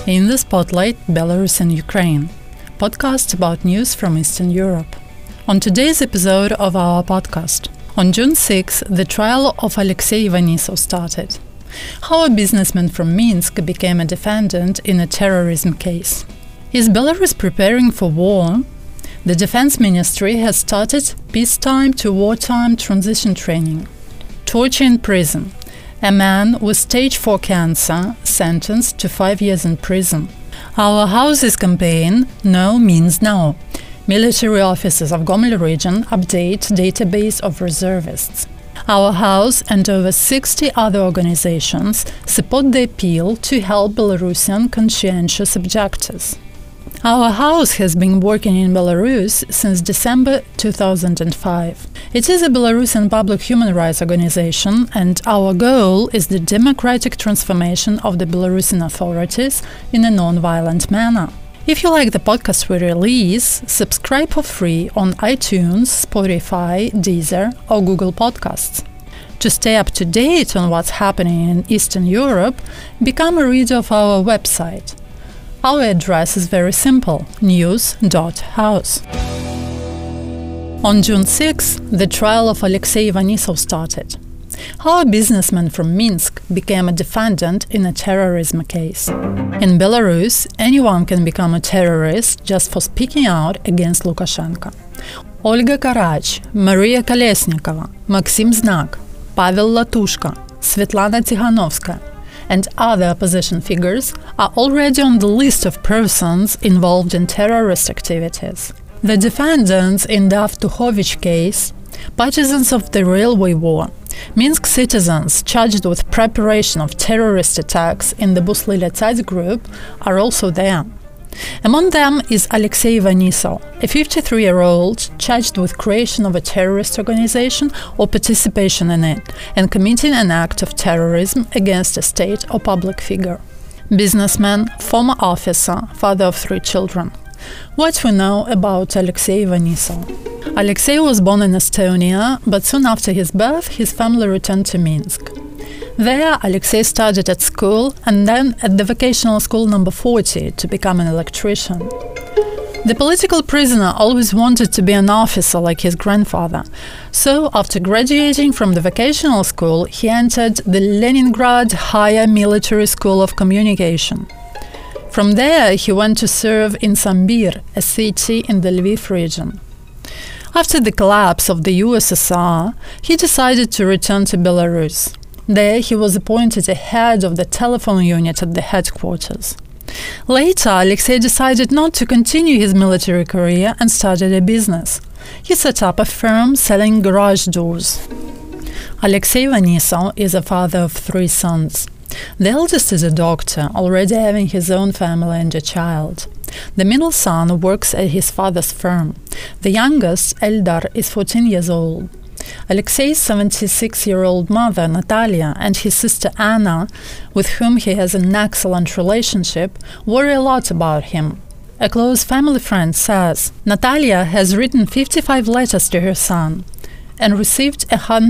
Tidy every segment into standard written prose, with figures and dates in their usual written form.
In the Spotlight, Belarus and Ukraine. Podcast about news from Eastern Europe. On today's episode of our podcast, on June 6, the trial of Alexei Ivanissov started. How a businessman from Minsk became a defendant in a terrorism case. Is Belarus preparing for war? The Defense Ministry has started peacetime to wartime transition training. Torture in prison. A man with stage 4 cancer sentenced to 5 years in prison. Our Houses campaign No means no. Military officers of Gomel region update database of reservists. Our House and over 60 other organizations support the appeal to help Belarusian conscientious objectors. Our House has been working in Belarus since December 2005. It is a Belarusian public human rights organization, and our goal is the democratic transformation of the Belarusian authorities in a non-violent manner. If you like the podcast we release, subscribe for free on iTunes, Spotify, Deezer or Google Podcasts. To stay up to date on what's happening in Eastern Europe, become a reader of our website. Our address is very simple: news.house. On June 6, the trial of Alexei Ivanissov started. How a businessman from Minsk became a defendant in a terrorism case. In Belarus, anyone can become a terrorist just for speaking out against Lukashenko. Olga Karach, Maria Kolesnikova, Maxim Znak, Pavel Latushka, Svetlana Tikhanovskaya, and other opposition figures are already on the list of persons involved in terrorist activities. The defendants in the Avtukhovich case, partisans of the railway war, Minsk citizens charged with preparation of terrorist attacks in the Buslila-Tsats group are also there. Among them is Alexei Ivanissov, a 53-year-old charged with creation of a terrorist organization or participation in it, and committing an act of terrorism against a state or public figure. Businessman, former officer, father of 3 children. What we know about Alexei Ivanissov. Alexei was born in Estonia, but soon after his birth, his family returned to Minsk. There, Alexei studied at school and then at the vocational school number 40 to become an electrician. The political prisoner always wanted to be an officer like his grandfather. So, after graduating from the vocational school, he entered the Leningrad Higher Military School of Communication. From there, he went to serve in Sambir, a city in the Lviv region. After the collapse of the USSR, he decided to return to Belarus. There, he was appointed a head of the telephone unit at the headquarters. Later, Alexei decided not to continue his military career and started a business. He set up a firm selling garage doors. Alexei Ivanissov is a father of 3 sons. The eldest is a doctor, already having his own family and a child. The middle son works at his father's firm. The youngest, Eldar, is 14 years old. Alexei's 76-year-old mother, Natalia, and his sister Anna, with whom he has an excellent relationship, worry a lot about him. A close family friend says, Natalia has written 55 letters to her son and received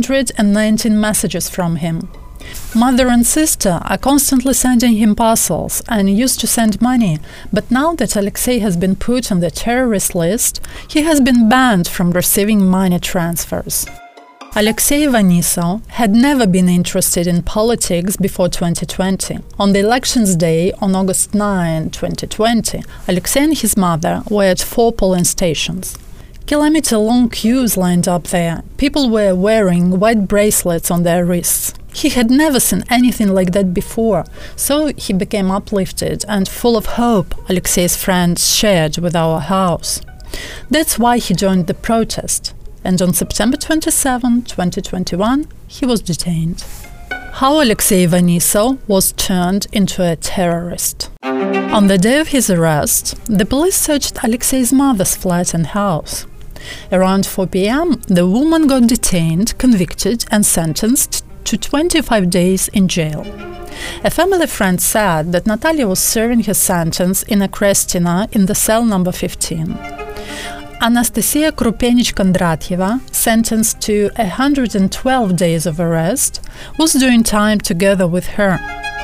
119 messages from him. Mother and sister are constantly sending him parcels and used to send money, but now that Alexei has been put on the terrorist list, he has been banned from receiving money transfers. Alexei Ivanissov had never been interested in politics before 2020. On the elections day, on August 9, 2020, Alexei and his mother were at 4 polling stations. Kilometer-long queues lined up there. People were wearing white bracelets on their wrists. He had never seen anything like that before, so he became uplifted and full of hope, Alexei's friends shared with our House. That's why he joined the protest, and on September 27, 2021, he was detained. How Alexei Ivanissov was turned into a terrorist. On the day of his arrest, the police searched Alexei's mother's flat and house. Around 4 p.m., the woman got detained, convicted and sentenced to 25 days in jail. A family friend said that Natalia was serving her sentence in a Krestina in the cell number 15. Anastasia Krupenich-Kondratyeva, sentenced to 112 days of arrest, was doing time together with her.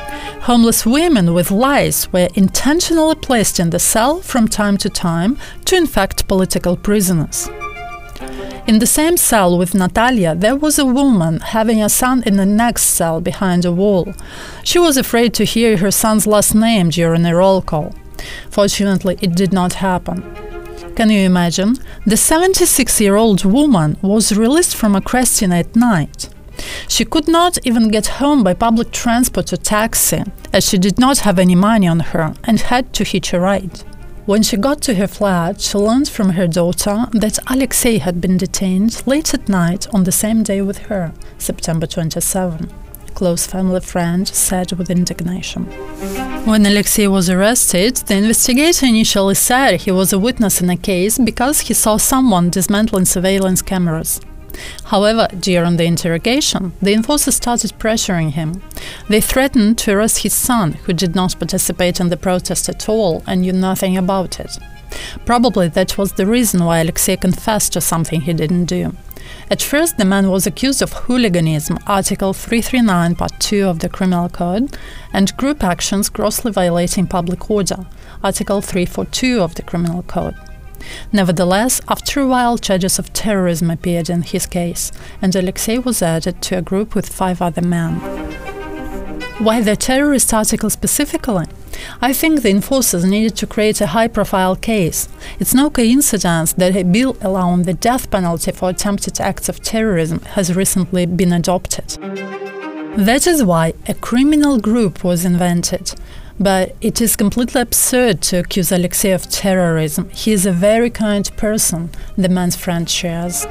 Homeless women with lice were intentionally placed in the cell from time to infect political prisoners. In the same cell with Natalia, there was a woman having a son in the next cell behind a wall. She was afraid to hear her son's last name during a roll call. Fortunately, it did not happen. Can you imagine? The 76-year-old woman was released from a Krestin at night. She could not even get home by public transport or taxi, as she did not have any money on her and had to hitch a ride. When she got to her flat, she learned from her daughter that Alexei had been detained late at night on the same day with her, September 27. A close family friend said with indignation. When Alexei was arrested, the investigator initially said he was a witness in a case because he saw someone dismantling surveillance cameras. However, during the interrogation, the enforcers started pressuring him. They threatened to arrest his son, who did not participate in the protest at all and knew nothing about it. Probably that was the reason why Alexei confessed to something he didn't do. At first, the man was accused of hooliganism, Article 339, Part 2 of the Criminal Code, and group actions grossly violating public order, Article 342 of the Criminal Code. Nevertheless, after a while, charges of terrorism appeared in his case, and Alexei was added to a group with 5 other men. Why the terrorist article specifically? I think the enforcers needed to create a high-profile case. It's no coincidence that a bill allowing the death penalty for attempted acts of terrorism has recently been adopted. That is why a criminal group was invented. But it is completely absurd to accuse Alexei of terrorism. He is a very kind person, the man's friend shares.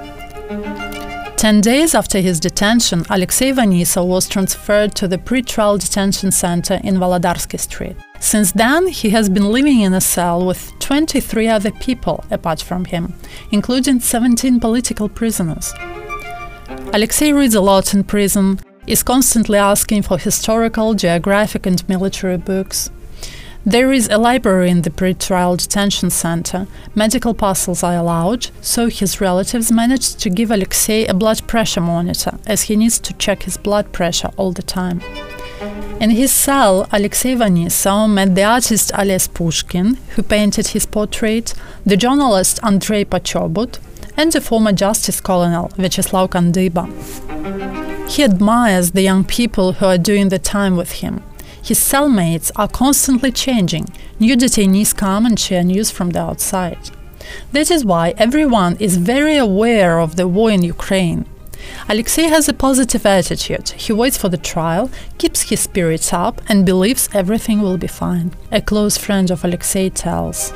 10 days after his detention, Alexei Vanisov was transferred to the pre-trial detention center in Volodarsky Street. Since then, he has been living in a cell with 23 other people apart from him, including 17 political prisoners. Alexei reads a lot in prison, is constantly asking for historical, geographic and military books. There is a library in the pre-trial detention center. Medical parcels are allowed, so his relatives managed to give Alexei a blood pressure monitor, as he needs to check his blood pressure all the time. In his cell, Alexei Vanisov met the artist Ales Pushkin, who painted his portrait, the journalist Andrei Pochobut, and the former justice colonel Vyacheslav Kandyba. He admires the young people who are doing the time with him. His cellmates are constantly changing. New detainees come and share news from the outside. That is why everyone is very aware of the war in Ukraine. Alexei has a positive attitude. He waits for the trial, keeps his spirits up, and believes everything will be fine. A close friend of Alexei tells.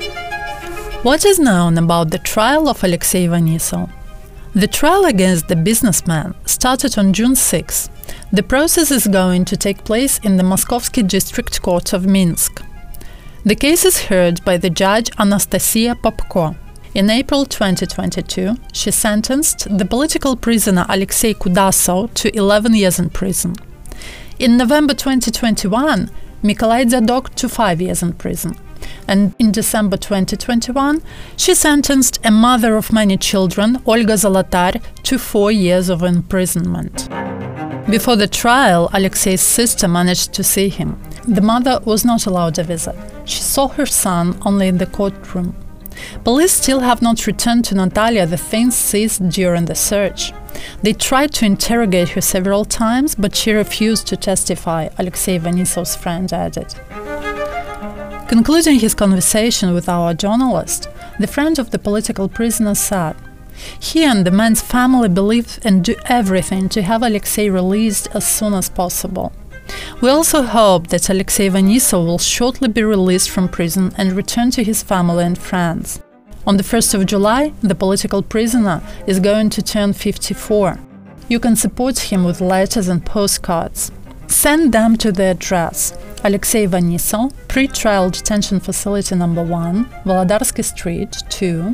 What is known about the trial of Alexei Vanisov? The trial against the businessman started on June 6. The process is going to take place in the Moskovsky District Court of Minsk. The case is heard by the judge Anastasia Popko. In April 2022, she sentenced the political prisoner Alexei Kudasov to 11 years in prison. In November 2021, Mikolai Dzadok to 5 years in prison. And in December 2021, she sentenced a mother of many children, Olga Zolotar, to 4 years of imprisonment. Before the trial, Alexei's sister managed to see him. The mother was not allowed a visit. She saw her son only in the courtroom. Police still have not returned to Natalia the things seized during the search. They tried to interrogate her several times, but she refused to testify, Alexei Vanisov's friend added. Concluding his conversation with our journalist, the friend of the political prisoner said, "He and the man's family believe and do everything to have Alexei released as soon as possible. We also hope that Alexei Vanisov will shortly be released from prison and return to his family and friends. On the 1st of July, the political prisoner is going to turn 54. You can support him with letters and postcards. Send them to the address Alexei Vanisov, Pre-Trial Detention Facility No. 1, Volodarsky Street, 2,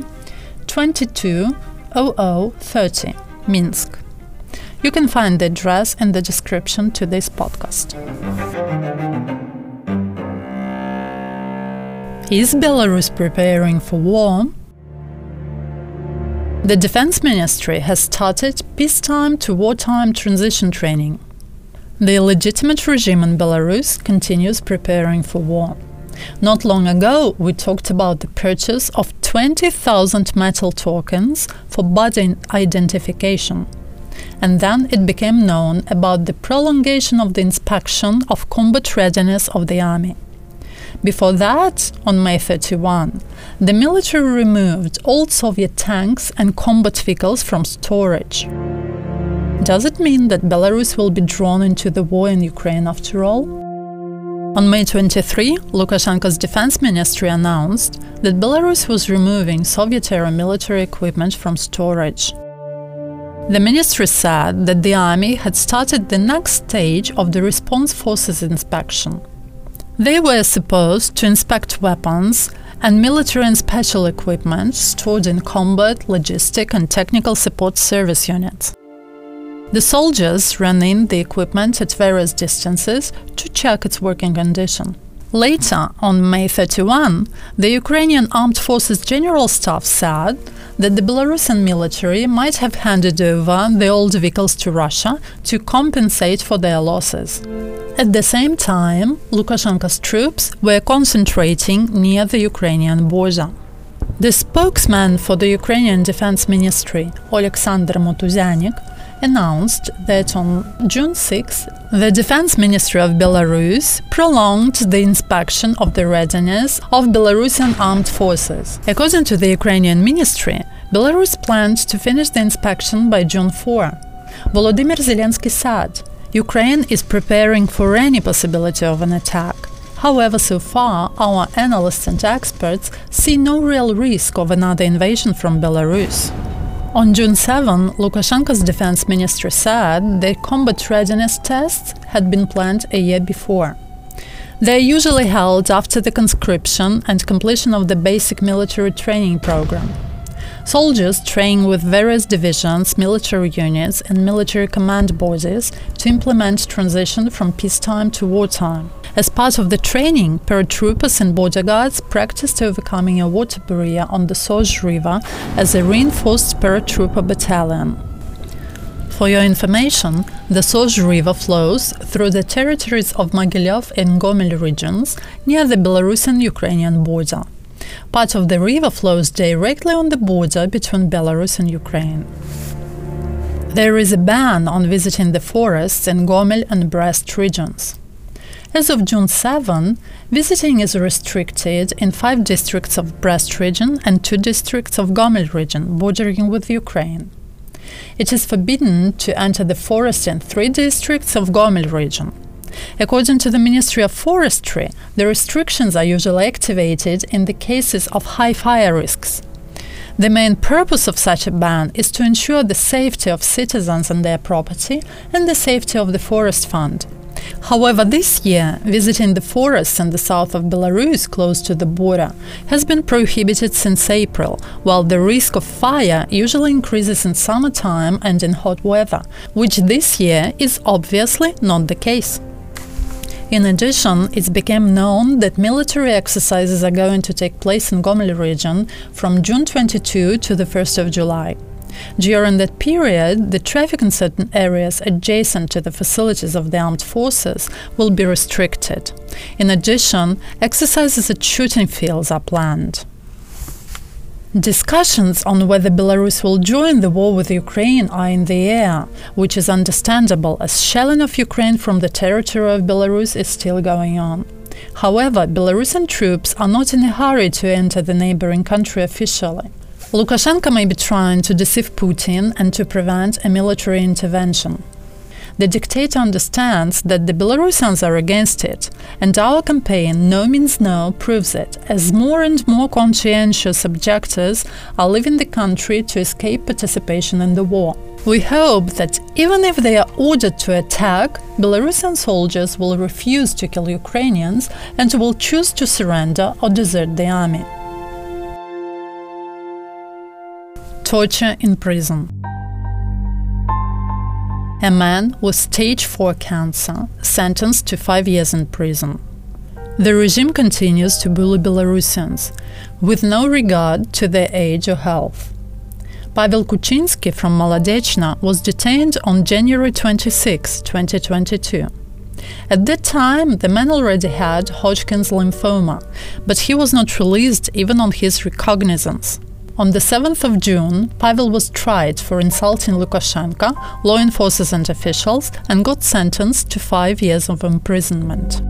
220030, Minsk." You can find the address in the description to this podcast. Is Belarus preparing for war? The Defense Ministry has started peacetime to wartime transition training. The illegitimate regime in Belarus continues preparing for war. Not long ago, we talked about the purchase of 20,000 metal tokens for body identification. And then it became known about the prolongation of the inspection of combat readiness of the army. Before that, on May 31, the military removed old Soviet tanks and combat vehicles from storage. Does it mean that Belarus will be drawn into the war in Ukraine after all? On May 23, Lukashenko's defense ministry announced that Belarus was removing Soviet-era military equipment from storage. The ministry said that the army had started the next stage of the response forces inspection. They were supposed to inspect weapons and military and special equipment stored in combat, logistic and technical support service units. The soldiers ran in the equipment at various distances to check its working condition. Later, on May 31, the Ukrainian Armed Forces General Staff said that the Belarusian military might have handed over the old vehicles to Russia to compensate for their losses. At the same time, Lukashenko's troops were concentrating near the Ukrainian border. The spokesman for the Ukrainian Defense Ministry, Oleksandr Motuzyanik, announced that on June 6, the Defense Ministry of Belarus prolonged the inspection of the readiness of Belarusian armed forces. According to the Ukrainian ministry, Belarus planned to finish the inspection by June 4. Volodymyr Zelensky said, Ukraine is preparing for any possibility of an attack. However, so far, our analysts and experts see no real risk of another invasion from Belarus. On June 7, Lukashenko's defense ministry said that combat readiness tests had been planned a year before. They are usually held after the conscription and completion of the basic military training program. Soldiers train with various divisions, military units and military command bodies to implement transition from peacetime to wartime. As part of the training, paratroopers and bodyguards practiced overcoming a water barrier on the Sozh River as a reinforced paratrooper battalion. For your information, the Sozh River flows through the territories of Mogilev and Gomel regions near the Belarusian-Ukrainian border. Part of the river flows directly on the border between Belarus and Ukraine. There is a ban on visiting the forests in Gomel and Brest regions. As of June 7, visiting is restricted in 5 districts of Brest region and 2 districts of Gomel region bordering with Ukraine. It is forbidden to enter the forest in 3 districts of Gomel region. According to the Ministry of Forestry, the restrictions are usually activated in the cases of high fire risks. The main purpose of such a ban is to ensure the safety of citizens and their property and the safety of the forest fund. However, this year, visiting the forests in the south of Belarus close to the border has been prohibited since April, while the risk of fire usually increases in summertime and in hot weather, which this year is obviously not the case. In addition, it became known that military exercises are going to take place in Gomel region from June 22 to the 1st of July. During that period, the traffic in certain areas adjacent to the facilities of the armed forces will be restricted. In addition, exercises at shooting fields are planned. Discussions on whether Belarus will join the war with Ukraine are in the air, which is understandable as shelling of Ukraine from the territory of Belarus is still going on. However, Belarusian troops are not in a hurry to enter the neighboring country officially. Lukashenko may be trying to deceive Putin and to prevent a military intervention. The dictator understands that the Belarusians are against it, and our campaign No Means No proves it, as more and more conscientious objectors are leaving the country to escape participation in the war. We hope that even if they are ordered to attack, Belarusian soldiers will refuse to kill Ukrainians and will choose to surrender or desert the army. Torture in prison. A man with stage 4 cancer sentenced to 5 years in prison. The regime continues to bully Belarusians, with no regard to their age or health. Pavel Kuczynski from Molodechno was detained on January 26, 2022. At that time, the man already had Hodgkin's lymphoma, but he was not released even on his recognizance. On the 7th of June, Pavel was tried for insulting Lukashenko, law enforcement officials, and got sentenced to 5 years of imprisonment.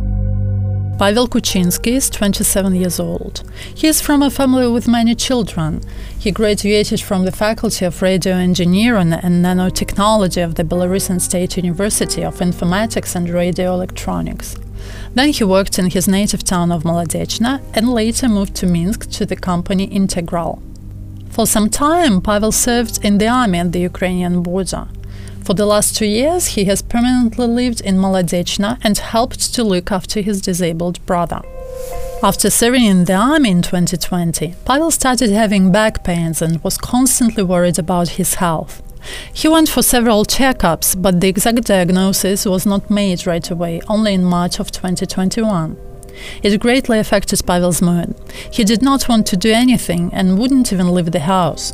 Pavel Kuczynski is 27 years old. He is from a family with many children. He graduated from the Faculty of Radio Engineering and Nanotechnology of the Belarusian State University of Informatics and Radio Electronics. Then he worked in his native town of Molodechno and later moved to Minsk to the company Integral. For some time, Pavel served in the army at the Ukrainian border. For the last 2 years, he has permanently lived in Molodechno and helped to look after his disabled brother. After serving in the army in 2020, Pavel started having back pains and was constantly worried about his health. He went for several checkups, but the exact diagnosis was not made right away, only in March of 2021. It greatly affected Pavel's mood. He did not want to do anything and wouldn't even leave the house.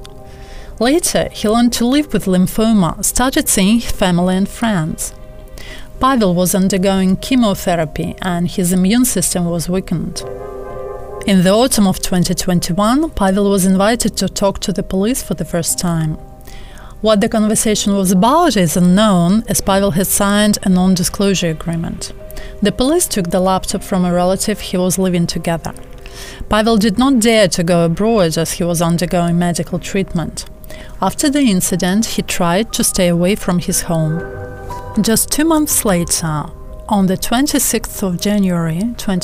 Later, he learned to live with lymphoma, started seeing family and friends. Pavel was undergoing chemotherapy and his immune system was weakened. In the autumn of 2021, Pavel was invited to talk to the police for the first time. What the conversation was about is unknown, as Pavel had signed a non-disclosure agreement. The police took the laptop from a relative he was living together. Pavel did not dare to go abroad as he was undergoing medical treatment. After the incident, he tried to stay away from his home. Just 2 months later, on the 26th of January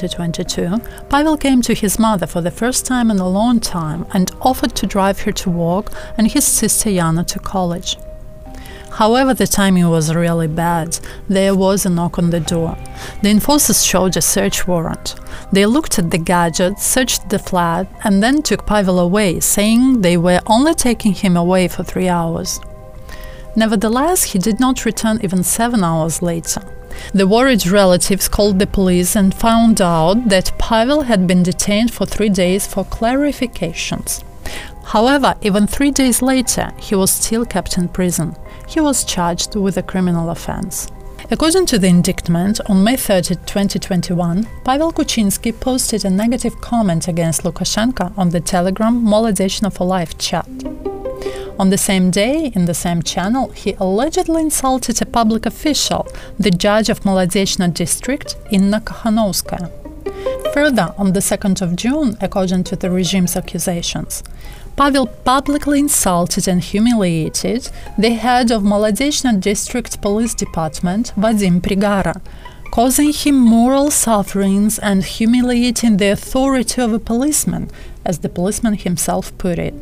2022, Pavel came to his mother for the first time in a long time and offered to drive her to work and his sister Yana to college. However, the timing was really bad. There was a knock on the door. The enforcers showed a search warrant. They looked at the gadget, searched the flat, and then took Pavel away, saying they were only taking him away for 3 hours. Nevertheless, he did not return even 7 hours later. The worried relatives called the police and found out that Pavel had been detained for 3 days for clarifications. However, even 3 days later, he was still kept in prison. He was charged with a criminal offense. According to the indictment, on May 30, 2021, Pavel Kuczynski posted a negative comment against Lukashenko on the Telegram Molodechno for Life chat. On the same day, in the same channel, he allegedly insulted a public official, the judge of Molodechno district, Inna Kakhanovskaya. Further, on the 2nd of June, according to the regime's accusations, Pavel publicly insulted and humiliated the head of Molodechno District Police Department, Vadim Prigara, causing him moral sufferings and humiliating the authority of a policeman, as the policeman himself put it.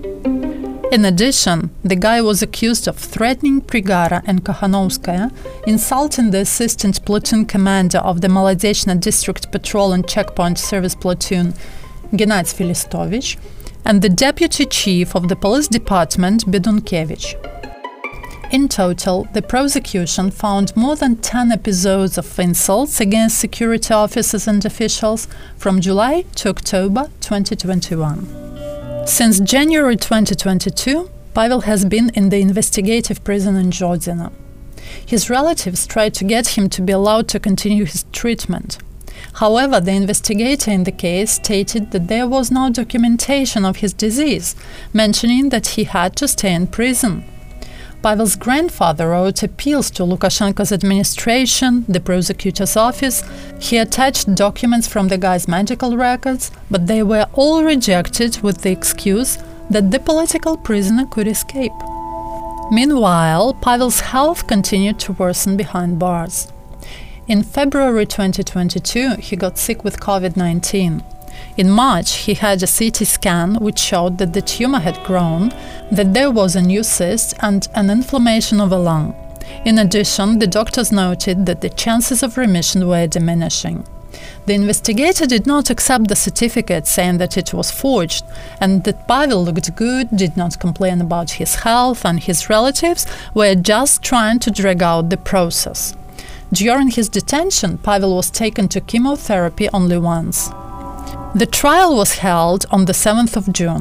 In addition, the guy was accused of threatening Prigara and Kakhanovskaya, insulting the assistant platoon commander of the Molodechno District Patrol and Checkpoint Service Platoon, Gennady Filistovich, and the deputy chief of the police department, Bedunkevich. In total, the prosecution found more than 10 episodes of insults against security officers and officials from July to October 2021. Since January 2022, Pavel has been in the investigative prison in Zhodyno. His relatives tried to get him to be allowed to continue his treatment. However, the investigator in the case stated that there was no documentation of his disease, mentioning that he had to stay in prison. Pavel's grandfather wrote appeals to Lukashenko's administration, the prosecutor's office. He attached documents from the guy's medical records, but they were all rejected with the excuse that the political prisoner could escape. Meanwhile, Pavel's health continued to worsen behind bars. In February 2022, he got sick with COVID-19. In March, he had a CT scan which showed that the tumor had grown, that there was a new cyst and an inflammation of a lung. In addition, the doctors noted that the chances of remission were diminishing. The investigator did not accept the certificate, saying that it was forged, and that Pavel looked good, did not complain about his health, and his relatives were just trying to drag out the process. During his detention, Pavel was taken to chemotherapy only once. The trial was held on the 7th of June.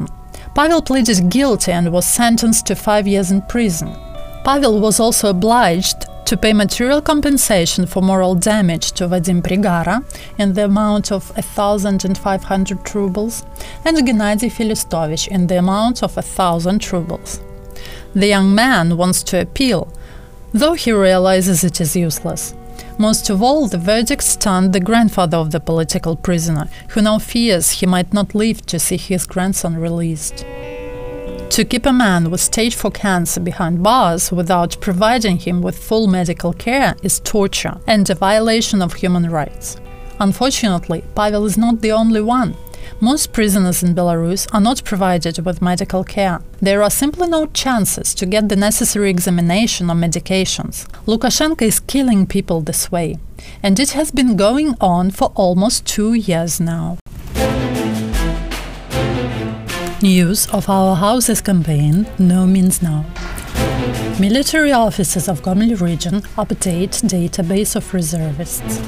Pavel pleaded guilty and was sentenced to 5 years in prison. Pavel was also obliged to pay material compensation for moral damage to Vadim Prigara in the amount of 1,500 rubles and Gennady Filistovich in the amount of 1,000 rubles. The young man wants to appeal, though he realizes it is useless. Most of all, the verdict stunned the grandfather of the political prisoner, who now fears he might not live to see his grandson released. To keep a man with stage 4 cancer behind bars without providing him with full medical care is torture and a violation of human rights. Unfortunately, Pavel is not the only one. Most prisoners in Belarus are not provided with medical care. There are simply no chances to get the necessary examination or medications. Lukashenko is killing people this way, and it has been going on for almost 2 years now. News of Our Houses campaign No Means No. Military officers of Gomel region update database of reservists.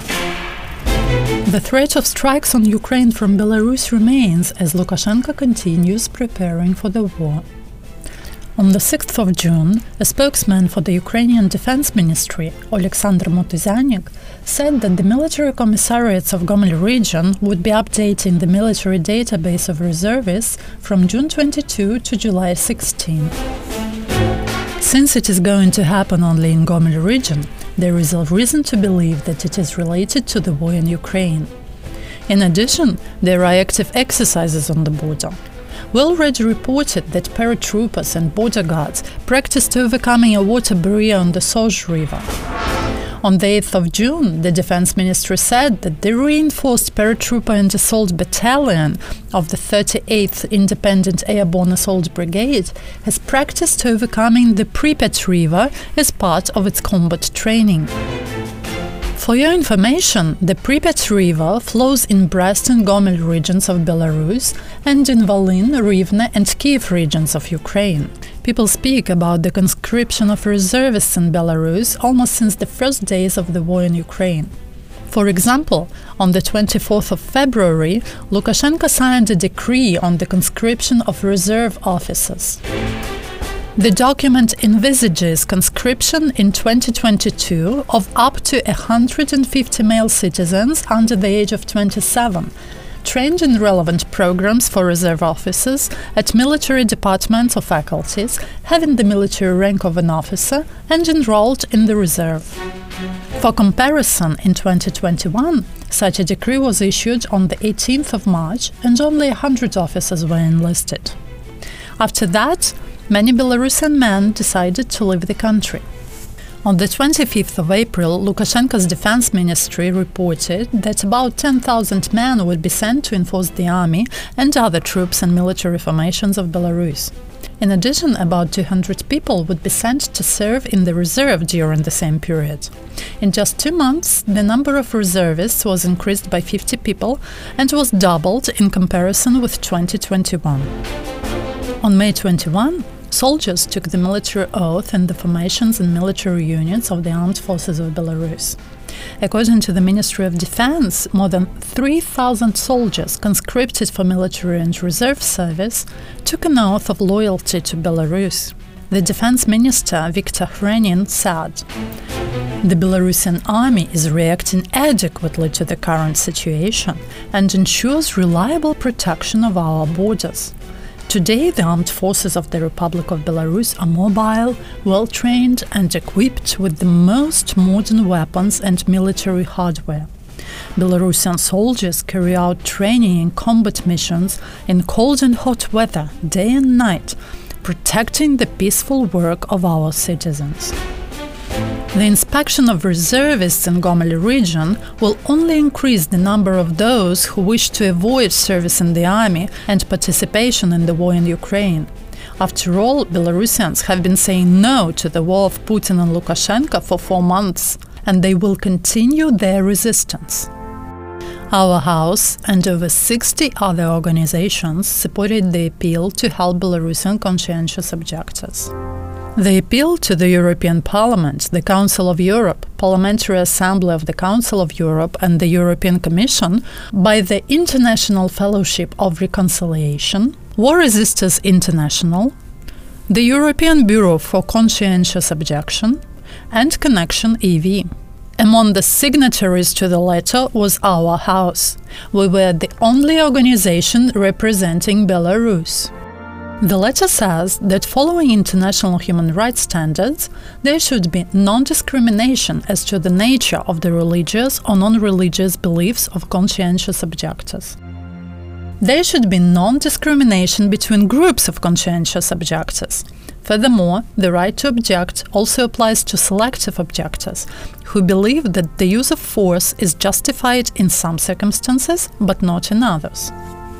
The threat of strikes on Ukraine from Belarus remains as Lukashenko continues preparing for the war. On the 6th of June, a spokesman for the Ukrainian Defense Ministry, Oleksandr Motyzyanik, said that the military commissariats of Gomel region would be updating the military database of reservists from June 22 to July 16. Since it is going to happen only in Gomel region, there is a reason to believe that it is related to the war in Ukraine. In addition, there are active exercises on the border. We already reported that paratroopers and border guards practiced overcoming a water barrier on the Sozh River. On the 8th of June, the Defense Ministry said that the reinforced paratrooper and assault battalion of the 38th Independent Airborne Assault Brigade has practiced overcoming the Pripyat River as part of its combat training. For your information, the Pripyat River flows in Brest and Gomel regions of Belarus and in Volyn, Rivne and Kiev regions of Ukraine. People speak about the conscription of reservists in Belarus almost since the first days of the war in Ukraine. For example, on the 24th of February, Lukashenko signed a decree on the conscription of reserve officers. The document envisages conscription in 2022 of up to 150 male citizens under the age of 27, trained in relevant programs for reserve officers at military departments or faculties, having the military rank of an officer and enrolled in the reserve. For comparison, in 2021, such a decree was issued on the 18th of March and only 100 officers were enlisted. After that, many Belarusian men decided to leave the country. On the 25th of April, Lukashenko's defense ministry reported that about 10,000 men would be sent to enforce the army and other troops and military formations of Belarus. In addition, about 200 people would be sent to serve in the reserve during the same period. In just 2 months, the number of reservists was increased by 50 people and was doubled in comparison with 2021. On May 21, soldiers took the military oath in the formations and military units of the armed forces of Belarus. According to the Ministry of Defense, more than 3,000 soldiers conscripted for military and reserve service took an oath of loyalty to Belarus. The defense minister, Viktor Khrenin, said, "The Belarusian army is reacting adequately to the current situation and ensures reliable protection of our borders. Today, the armed forces of the Republic of Belarus are mobile, well-trained and equipped with the most modern weapons and military hardware. Belarusian soldiers carry out training in combat missions in cold and hot weather, day and night, protecting the peaceful work of our citizens." The inspection of reservists in Gomel region will only increase the number of those who wish to avoid service in the army and participation in the war in Ukraine. After all, Belarusians have been saying no to the war of Putin and Lukashenko for 4 months, and they will continue their resistance. Our House and over 60 other organizations supported the appeal to help Belarusian conscientious objectors. The appeal to the European Parliament, the Council of Europe, Parliamentary Assembly of the Council of Europe and the European Commission by the International Fellowship of Reconciliation War Resisters International, the European Bureau for Conscientious Objection, and Connection EV. Among the signatories to the letter was our house. We were the only organization representing Belarus. The letter says that following international human rights standards, there should be non-discrimination as to the nature of the religious or non-religious beliefs of conscientious objectors. There should be non-discrimination between groups of conscientious objectors. Furthermore, the right to object also applies to selective objectors, who believe that the use of force is justified in some circumstances, but not in others.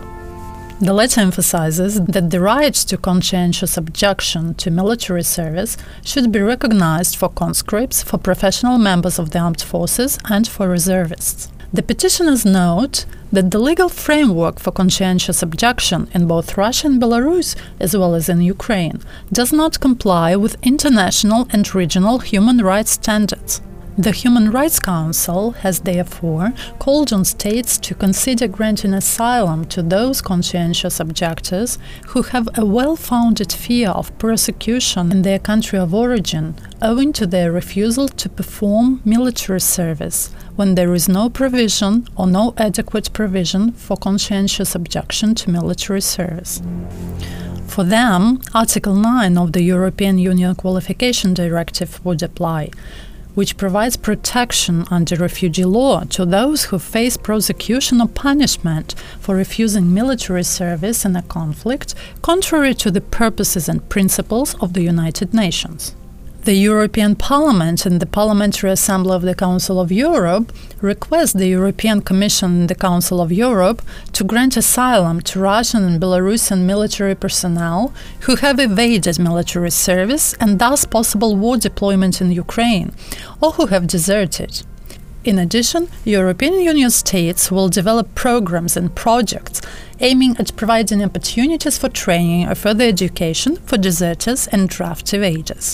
The letter emphasizes that the right to conscientious objection to military service should be recognized for conscripts, for professional members of the armed forces, and for reservists. The petitioners note that the legal framework for conscientious objection in both Russia and Belarus, as well as in Ukraine, does not comply with international and regional human rights standards. The Human Rights Council has therefore called on states to consider granting asylum to those conscientious objectors who have a well-founded fear of persecution in their country of origin owing to their refusal to perform military service when there is no provision or no adequate provision for conscientious objection to military service. For them, Article 9 of the European Union Qualification Directive would apply, which provides protection under refugee law to those who face prosecution or punishment for refusing military service in a conflict, contrary to the purposes and principles of the United Nations. The European Parliament and the Parliamentary Assembly of the Council of Europe request the European Commission and the Council of Europe to grant asylum to Russian and Belarusian military personnel who have evaded military service and thus possible war deployment in Ukraine, or who have deserted. In addition, European Union states will develop programs and projects aiming at providing opportunities for training or further education for deserters and draft evaders.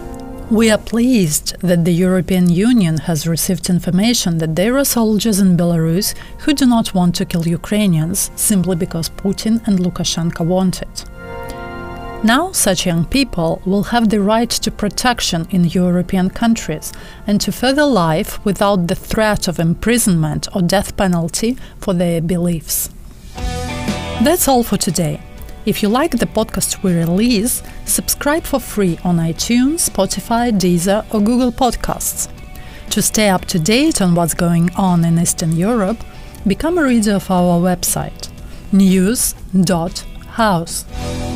We are pleased that the European Union has received information that there are soldiers in Belarus who do not want to kill Ukrainians simply because Putin and Lukashenko want it. Now, such young people will have the right to protection in European countries and to further life without the threat of imprisonment or death penalty for their beliefs. That's all for today. If you like the podcast we release, subscribe for free on iTunes, Spotify, Deezer or Google Podcasts. To stay up to date on what's going on in Eastern Europe, become a reader of our website news.house.